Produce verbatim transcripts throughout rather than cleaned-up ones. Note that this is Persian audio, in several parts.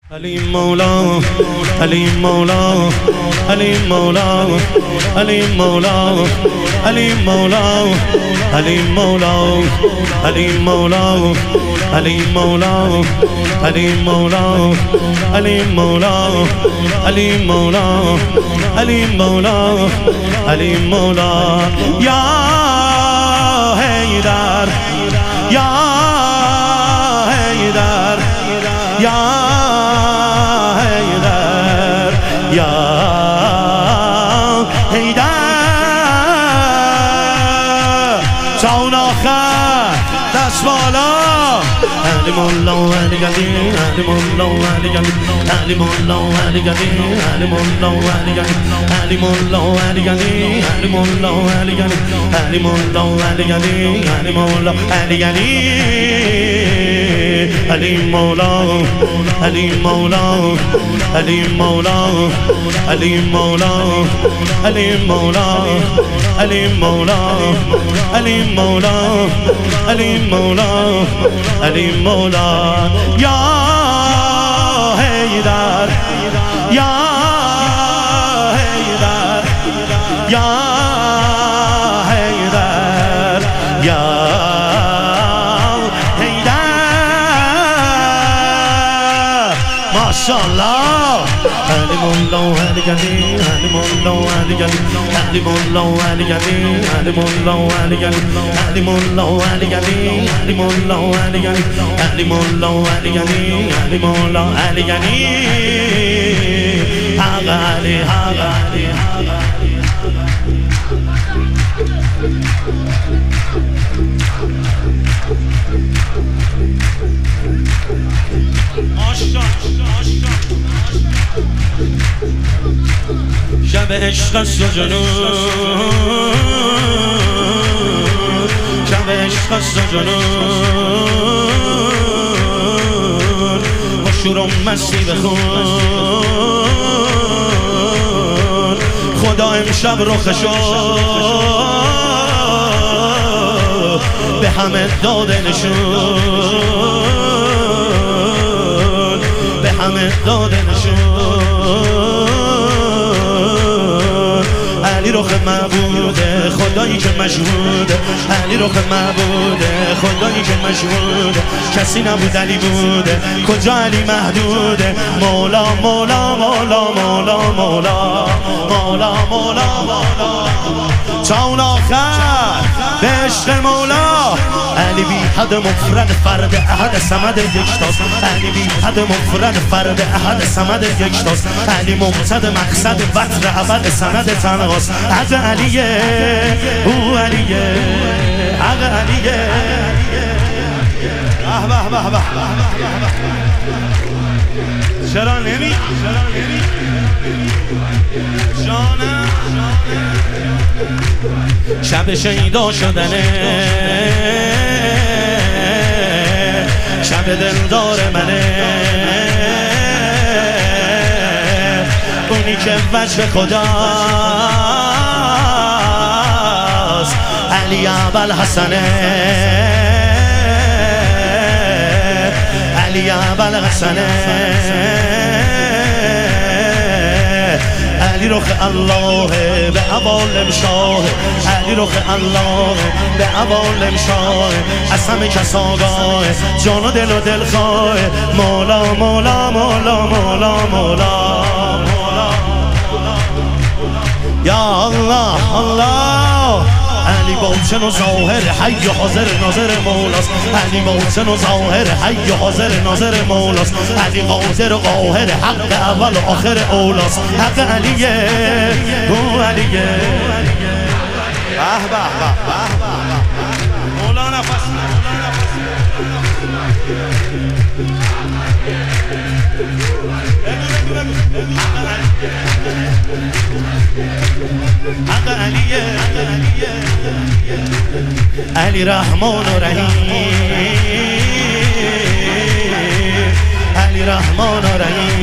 علی مولا علی مولا علی مولا علی مولا علی مولا علی مولا علی مولا علی مولا علی مولا علی مولا علی مولا علی مولا علی مولا یا حیدر یا حیدر یا یا حیدر تا آخر دست بالا علی مولا علی علی علی مولا علی علی علی مولا علی علی علی مولا علی علی علی مولا علی علی علی مولا علی علی علی مولا علی علی علی مولا علی علی علی مولا علی مولا علی مولا علی مولا علی مولا علی مولا علی مولا علی مولا علی مولا یا حیدر یا حیدر یا حیدر یا ماشاءالله علی مولا علی علی علی مولا علی علی علی مولا علی علی علی مولا علی علی علی مولا علی علی علی مولا علی علی علی مولا علی علی علی مولا علی علی حق علی حق علی شب عشق است و جنون شب عشق است و جنون با شور و مستی بخون خدا امشب رخشو به همه داده نشون به همه داده نشون علی رخ معبوده خدایی که مشهوده علی رخ معبوده خدایی که مشهوده کسی نبود علی بوده کجا علی محدوده مولا مولا مولا مولا مولا مولا مولا مولا تا اون آخر به عشق مولا علی بی حد مفرد فرد احد صمد یکتاست علی بی حد مفرد فرد احد صمد یکتاست علی مقصد مقصد وطر ابد سند تنهاست حق علیه او علیه حق علیه به به به به چرا نمی جانم شب شیدا شدنه شب دلدار منه اونی که وجه خداست علی ابوالحسنه علی ابوالحسنه علی رخ الله به عوالم شاه علی رخ الله به عوالم شاه از همه کس آگاه جان و دل و دل خواه مولا مولا مولا مولا مولا یا الله الله علی باطن و ظاهر حی و حاضر ناظر مولاست علی باطن و ظاهر حی و حاضر ناظر مولاست علی قادر و قاهر حق اول و آخر اولاست حق علیه او علیه به به به مولا نفس حق علیه علی رحمان و رحیم علی رحمان و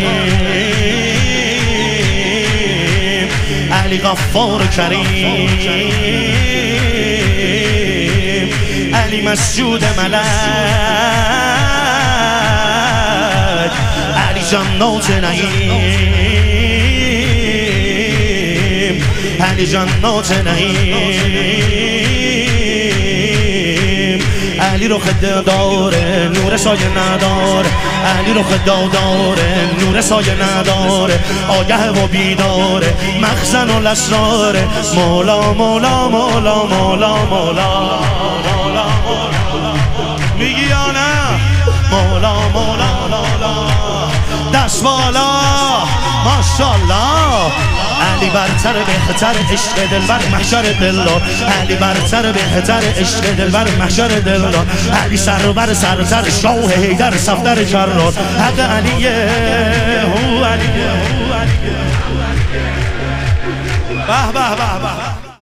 رحیم علی غفار و کریم علی مسجود ملک علی جنات نعیم، علی جنات نعیم. علی رو خدا داره نور سایه نداره، علی رو خدا داره نور سایه نداره، آگه و بیداره مخزن و الاسراره. مولا مولا مولا مولا مولا مولا میگی یا نه؟ مولا مولا مولا دست بالا ماشاءالله. علی برتر بهتر عشق دلبر محشر دلدار، علی برتر بهتر عشق دلبر محشر دلدار. علی سرور سرتر شاه حیدر صفدر جرار، حق علیه هو علیه هو علیه. به به به به.